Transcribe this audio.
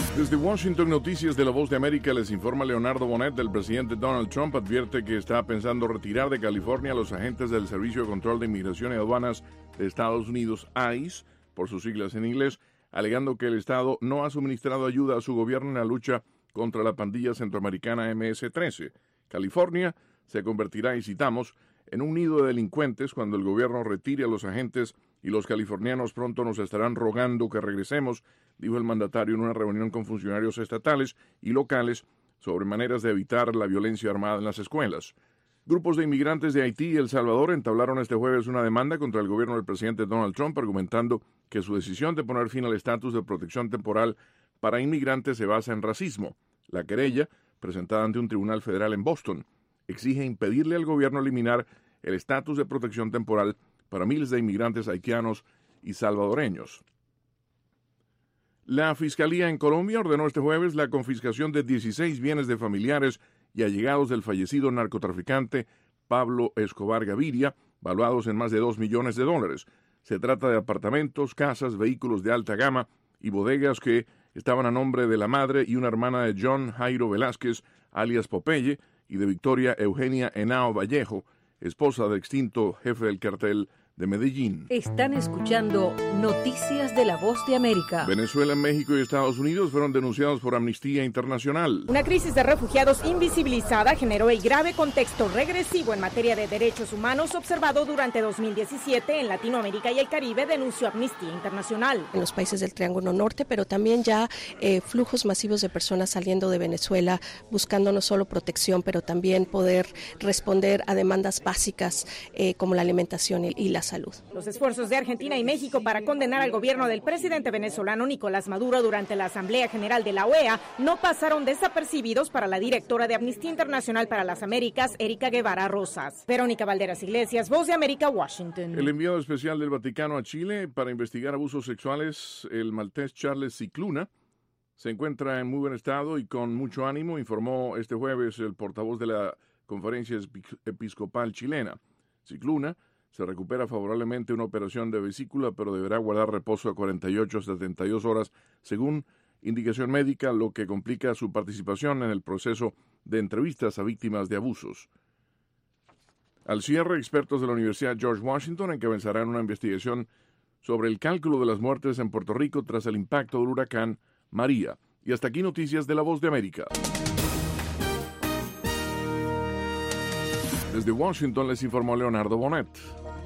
Desde Washington, Noticias de la Voz de América, les informa Leonardo Bonet. El presidente Donald Trump advierte que está pensando retirar de California a los agentes del Servicio de Control de Inmigración y Aduanas de Estados Unidos, ICE, por sus siglas en inglés, alegando que el Estado no ha suministrado ayuda a su gobierno en la lucha contra la pandilla centroamericana MS-13. California se convertirá, y citamos, en un nido de delincuentes cuando el gobierno retire a los agentes y los californianos pronto nos estarán rogando que regresemos, dijo el mandatario en una reunión con funcionarios estatales y locales sobre maneras de evitar la violencia armada en las escuelas. Grupos de inmigrantes de Haití y El Salvador entablaron este jueves una demanda contra el gobierno del presidente Donald Trump, argumentando que su decisión de poner fin al estatus de protección temporal para inmigrantes se basa en racismo. La querella, presentada ante un tribunal federal en Boston, exige impedirle al gobierno eliminar el estatus de protección temporal para miles de inmigrantes haitianos y salvadoreños. La Fiscalía en Colombia ordenó este jueves la confiscación de 16 bienes de familiares y allegados del fallecido narcotraficante Pablo Escobar Gaviria, valuados en más de $2 millones. Se trata de apartamentos, casas, vehículos de alta gama y bodegas que estaban a nombre de la madre y una hermana de John Jairo Velázquez, alias Popeye, y de Victoria Eugenia Henao Vallejo, esposa del extinto jefe del cartel de Medellín. Están escuchando Noticias de la Voz de América. Venezuela, México y Estados Unidos fueron denunciados por Amnistía Internacional. Una crisis de refugiados invisibilizada generó el grave contexto regresivo en materia de derechos humanos observado durante 2017 en Latinoamérica y el Caribe, denunció Amnistía Internacional. En los países del Triángulo Norte, pero también ya flujos masivos de personas saliendo de Venezuela buscando no solo protección, pero también poder responder a demandas básicas como la alimentación y la salud. Los esfuerzos de Argentina y México para condenar al gobierno del presidente venezolano Nicolás Maduro durante la Asamblea General de la OEA no pasaron desapercibidos para la directora de Amnistía Internacional para las Américas, Erika Guevara Rosas. Verónica Valderas Iglesias, Voz de América, Washington. El enviado especial del Vaticano a Chile para investigar abusos sexuales, el maltés Charles Cicluna, se encuentra en muy buen estado y con mucho ánimo, informó este jueves el portavoz de la Conferencia Episcopal Chilena. Cicluna se recupera favorablemente una operación de vesícula, pero deberá guardar reposo a 48 a 72 horas, según indicación médica, lo que complica su participación en el proceso de entrevistas a víctimas de abusos. Al cierre, expertos de la Universidad George Washington encabezarán una investigación sobre el cálculo de las muertes en Puerto Rico tras el impacto del huracán María. Y hasta aquí Noticias de la Voz de América. Desde Washington les informó Leonardo Bonet.